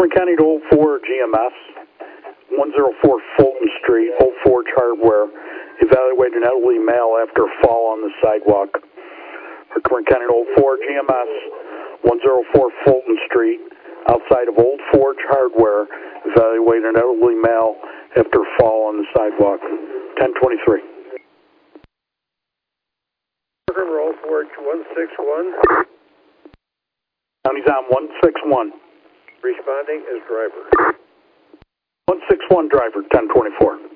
Kern County to 04 GMS, 104 Fulton Street, 04 Hardware. Evaluate an elderly male after a fall on the sidewalk. For Kern County to 04 GMS, 104 Fulton Street, outside of Old Forge Hardware. Evaluate an elderly male after a fall on the sidewalk. 1023. Roll Forge 161. County's on 161. Responding is driver. 161 driver, 1024.